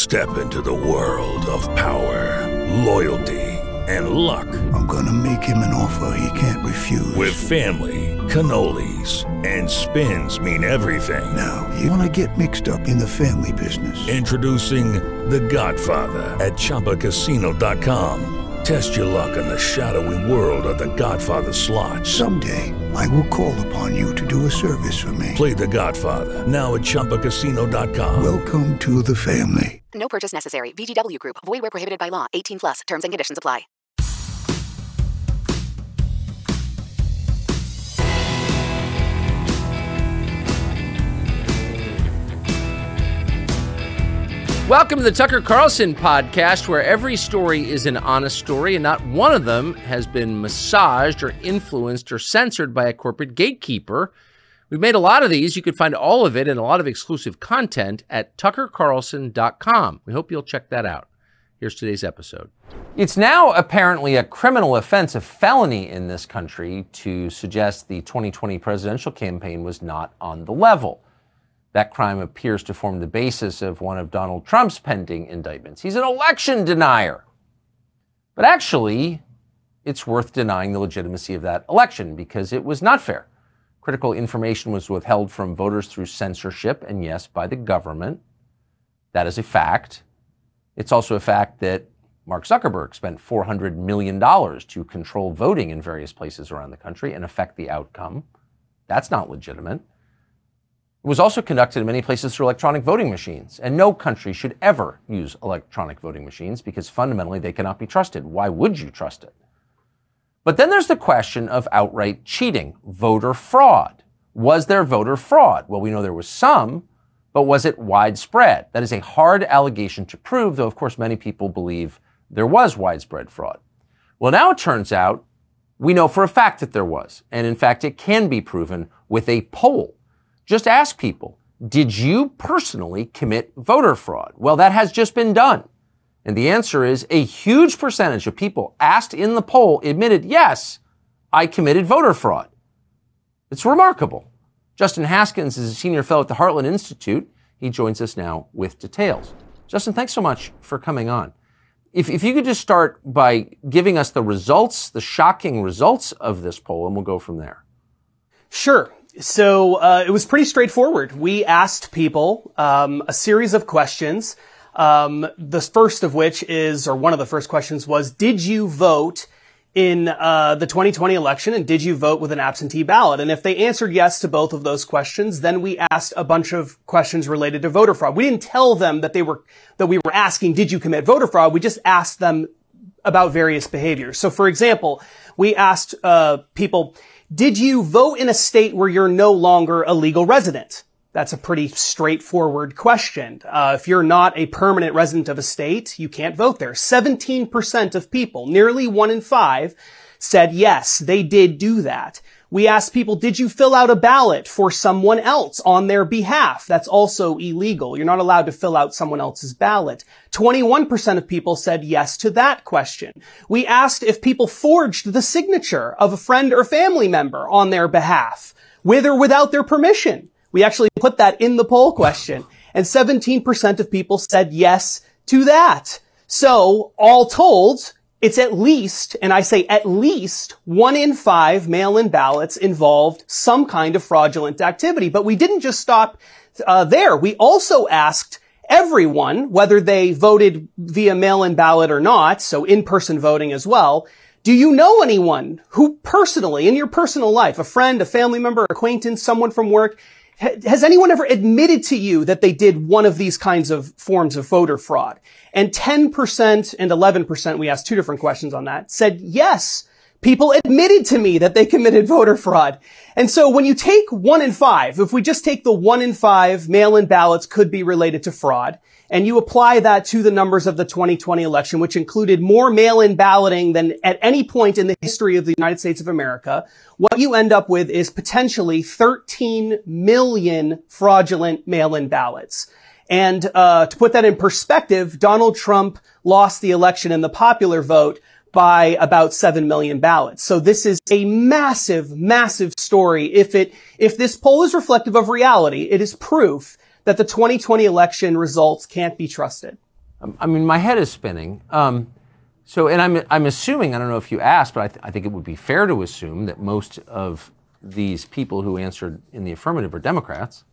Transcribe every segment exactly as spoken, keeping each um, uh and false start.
Step into the world of power, loyalty, and luck. I'm gonna make him an offer he can't refuse. With family, cannolis, and spins mean everything. Now, you wanna get mixed up in the family business. Introducing The Godfather at Chumba Casino dot com. Test your luck in the shadowy world of The Godfather slot. Someday, I will call upon you to do a service for me. Play The Godfather, now at Chumba Casino dot com. Welcome to the family. No purchase necessary. V G W Group. Void where prohibited by law. eighteen plus. Terms and conditions apply. Welcome to the Tucker Carlson podcast, where every story is an honest story and not one of them has been massaged or influenced or censored by a corporate gatekeeper. We've made a lot of these. You can find all of it and a lot of exclusive content at tucker carlson dot com. We hope you'll check that out. Here's today's episode. It's now apparently a criminal offense, a felony in this country, to suggest the twenty twenty presidential campaign was not on the level. That crime appears to form the basis of one of Donald Trump's pending indictments. He's an election denier. But actually, it's worth denying the legitimacy of that election because it was not fair. Critical information was withheld from voters through censorship, and yes, by the government. That is a fact. It's also a fact that Mark Zuckerberg spent four hundred million dollars to control voting in various places around the country and affect the outcome. That's not legitimate. It was also conducted in many places through electronic voting machines, and no country should ever use electronic voting machines because fundamentally they cannot be trusted. Why would you trust it? But then there's the question of outright cheating, voter fraud. Was there voter fraud? Well, we know there was some, but was it widespread? That is a hard allegation to prove, though of course many people believe there was widespread fraud. Well, now it turns out we know for a fact that there was, and in fact it can be proven with a poll. Just ask people, did you personally commit voter fraud? Well, that has just been done. And the answer is a huge percentage of people asked in the poll admitted, yes, I committed voter fraud. It's remarkable. Justin Haskins is a senior fellow at the Heartland Institute. He joins us now with details. Justin, thanks so much for coming on. If, if you could just start by giving us the results, the shocking results of this poll, and we'll go from there. Sure. So uh, it was pretty straightforward. We asked people um, a series of questions. Um, the first of which is, or one of the first questions was, did you vote in uh the twenty twenty election, and did you vote with an absentee ballot? And if they answered yes to both of those questions, then we asked a bunch of questions related to voter fraud. We didn't tell them that they were that we were asking, did you commit voter fraud? We just asked them about various behaviors. So, for example, we asked uh people, did you vote in a state where you're no longer a legal resident? That's a pretty straightforward question. Uh, if you're not a permanent resident of a state, you can't vote there. seventeen percent of people, nearly one in five, said yes, they did do that. We asked people, did you fill out a ballot for someone else on their behalf? That's also illegal. You're not allowed to fill out someone else's ballot. twenty-one percent of people said yes to that question. We asked if people forged the signature of a friend or family member on their behalf, with or without their permission. We actually put that in the poll question, and seventeen percent of people said yes to that. So, all told, it's at least, and I say at least, one in five mail-in ballots involved some kind of fraudulent activity. But we didn't just stop uh, there. We also asked everyone, whether they voted via mail-in ballot or not, so in-person voting as well, do you know anyone who personally, in your personal life, a friend, a family member, acquaintance, someone from work, has anyone ever admitted to you that they did one of these kinds of forms of voter fraud? And ten percent and eleven percent, we asked two different questions on that, said yes. People admitted to me that they committed voter fraud. And so when you take one in five, if we just take the one in five mail-in ballots could be related to fraud, and you apply that to the numbers of the twenty twenty election, which included more mail-in balloting than at any point in the history of the United States of America, what you end up with is potentially thirteen million fraudulent mail-in ballots. And uh to put that in perspective, Donald Trump lost the election in the popular vote by about seven million ballots. So this is a massive, massive story. If it, if this poll is reflective of reality, it is proof that the twenty twenty election results can't be trusted. I mean, my head is spinning. Um, so, and I'm I'm assuming, I don't know if you asked, but I, th- I think it would be fair to assume that most of these people who answered in the affirmative are Democrats.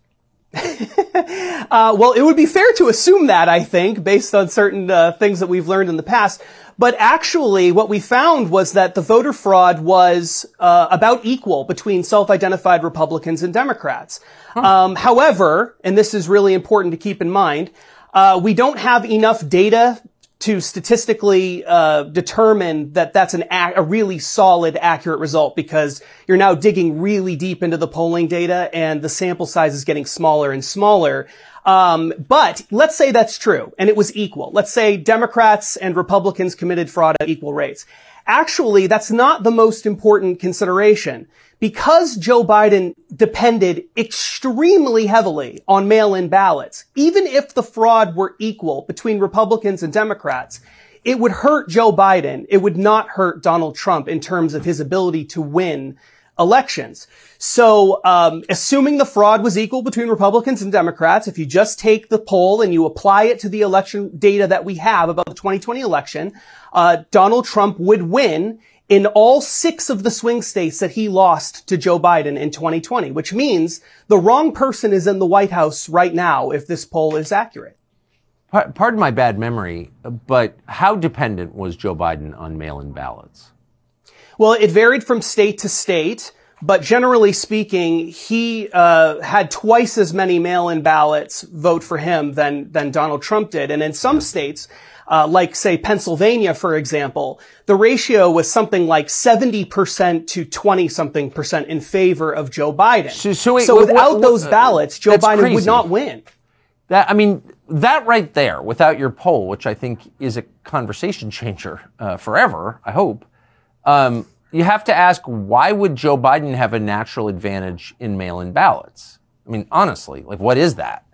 uh, well, it would be fair to assume that, I think, based on certain uh, things that we've learned in the past. But actually, what we found was that the voter fraud was uh, about equal between self-identified Republicans and Democrats. Huh. Um, however, and this is really important to keep in mind, uh, we don't have enough data to statistically uh determine that that's an ac- a really solid, accurate result, because you're now digging really deep into the polling data and the sample size is getting smaller and smaller. Um, but let's say that's true and it was equal. Let's say Democrats and Republicans committed fraud at equal rates. Actually, that's not the most important consideration. Because Joe Biden depended extremely heavily on mail-in ballots, even if the fraud were equal between Republicans and Democrats, it would hurt Joe Biden. It would not hurt Donald Trump in terms of his ability to win elections. So, um, assuming the fraud was equal between Republicans and Democrats, if you just take the poll and you apply it to the election data that we have about the twenty twenty election, uh, Donald Trump would win in all six of the swing states that he lost to Joe Biden in twenty twenty, which means the wrong person is in the White House right now if this poll is accurate. Pardon my bad memory, but how dependent was Joe Biden on mail-in ballots? Well, it varied from state to state, but generally speaking, he uh had twice as many mail-in ballots vote for him than than Donald Trump did. And in some states, Uh, like, say, Pennsylvania, for example, the ratio was something like seventy percent to twenty-something percent in favor of Joe Biden. So, so, wait, so what, without what, those ballots, Joe Biden crazy. would not win. That, I mean, that right there, without your poll, which I think is a conversation changer uh, forever, I hope, um, you have to ask, why would Joe Biden have a natural advantage in mail-in ballots? I mean, honestly, like, what is that?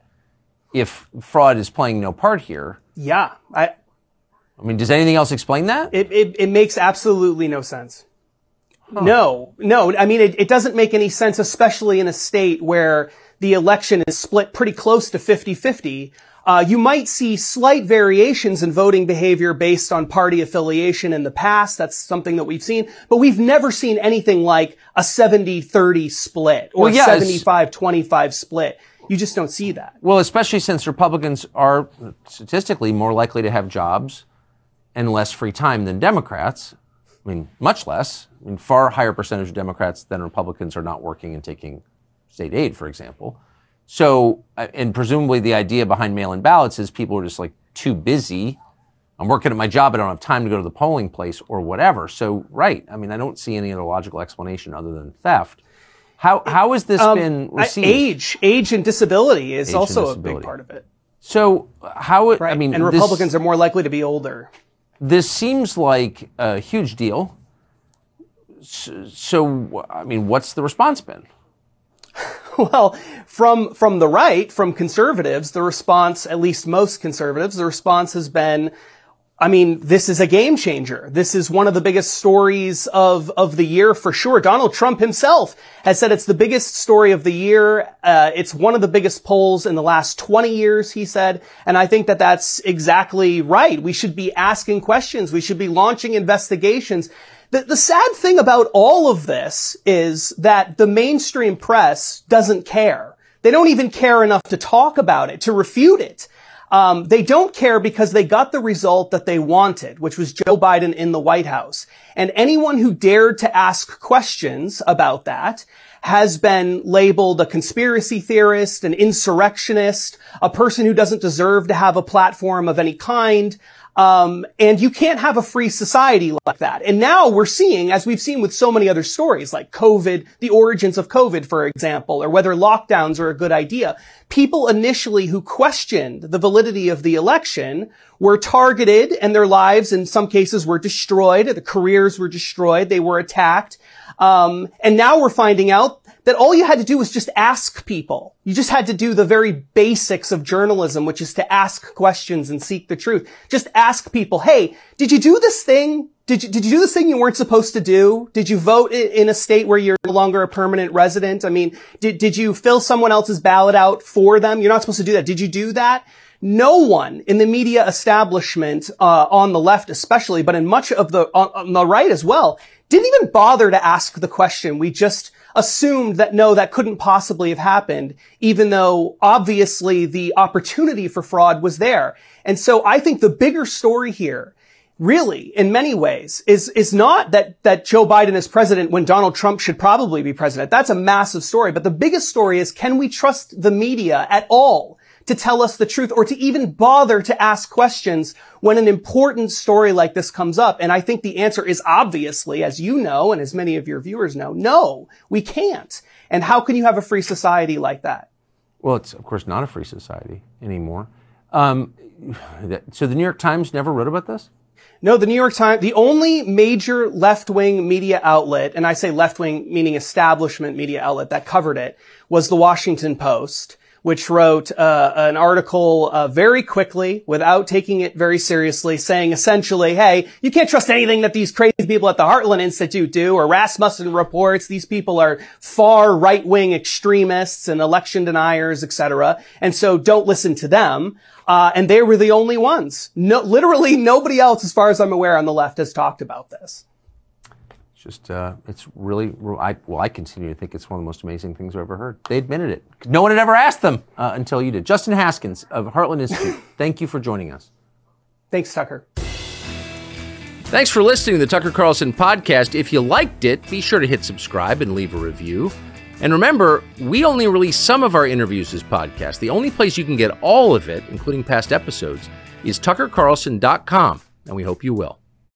If fraud is playing no part here. Yeah, I... I mean, does anything else explain that? It it, it makes absolutely no sense. Huh. No, no. I mean, it, it doesn't make any sense, especially in a state where the election is split pretty close to fifty-fifty. Uh, you might see slight variations in voting behavior based on party affiliation in the past. That's something that we've seen. But we've never seen anything like a seventy thirty split or well, yeah, a seventy-five twenty-five split. You just don't see that. Well, especially since Republicans are statistically more likely to have jobs and less free time than Democrats. I mean, much less. I mean, far higher percentage of Democrats than Republicans are not working and taking state aid, for example. So, and presumably the idea behind mail-in ballots is people are just like too busy. I'm working at my job, I don't have time to go to the polling place or whatever. So, right. I mean, I don't see any other logical explanation other than theft. How how has this um, been received? Age, age and disability is age also disability. a big part of it. So how it, right. I mean, and Republicans this, are more likely to be older. This seems like a huge deal. So, so I mean, what's the response been? Well, from from the right, from conservatives, the response, at least most conservatives, the response has been, I mean, this is a game changer. This is one of the biggest stories of, of the year for sure. Donald Trump himself has said it's the biggest story of the year. Uh, it's one of the biggest polls in the last twenty years, he said. And I think that that's exactly right. We should be asking questions. We should be launching investigations. The, the sad thing about all of this is that the mainstream press doesn't care. They don't even care enough to talk about it, to refute it. Um, they don't care because they got the result that they wanted, which was Joe Biden in the White House. And anyone who dared to ask questions about that has been labeled a conspiracy theorist, an insurrectionist, a person who doesn't deserve to have a platform of any kind. Um, and you can't have a free society like that. And now we're seeing, as we've seen with so many other stories, like COVID, the origins of COVID, for example, or whether lockdowns are a good idea. People initially who questioned the validity of the election were targeted, and their lives in some cases were destroyed. Their careers were destroyed. They were attacked. Um, and now we're finding out that all you had to do was just ask people. You just had to do the very basics of journalism, which is to ask questions and seek the truth. Just ask people, hey, did you do this thing? Did you, did you do this thing you weren't supposed to do? Did you vote in a state where you're no longer a permanent resident? I mean, did, did you fill someone else's ballot out for them? You're not supposed to do that. Did you do that? No one in the media establishment, uh, on the left especially, but in much of the, on, on the right as well, didn't even bother to ask the question. We just assumed that no, that couldn't possibly have happened, even though obviously the opportunity for fraud was there. And so I think the bigger story here, really, in many ways, is, is not that, that Joe Biden is president when Donald Trump should probably be president. That's a massive story. But the biggest story is, can we trust the media at all to tell us the truth, or to even bother to ask questions when an important story like this comes up? And I think the answer is obviously, as you know, and as many of your viewers know, no, we can't. And how can you have a free society like that? Well, it's of course not a free society anymore. Um, so the New York Times never wrote about this? No, the New York Times, the only major left-wing media outlet, and I say left-wing meaning establishment media outlet that covered it, was the Washington Post, which wrote uh, an article uh, very quickly without taking it very seriously, saying essentially, hey, you can't trust anything that these crazy people at the Heartland Institute do, or Rasmussen reports. These people are far right-wing extremists and election deniers, et cetera. And so don't listen to them. Uh, and they were the only ones. No, literally nobody else, as far as I'm aware, on the left has talked about this. Just, uh, it's really, I, well, I continue to think it's one of the most amazing things I've ever heard. They admitted it. No one had ever asked them uh, until you did. Justin Haskins of Heartland Institute, thank you for joining us. Thanks, Tucker. Thanks for listening to the Tucker Carlson podcast. If you liked it, be sure to hit subscribe and leave a review. And remember, we only release some of our interviews as podcasts. The only place you can get all of it, including past episodes, is tucker carlson dot com, and we hope you will.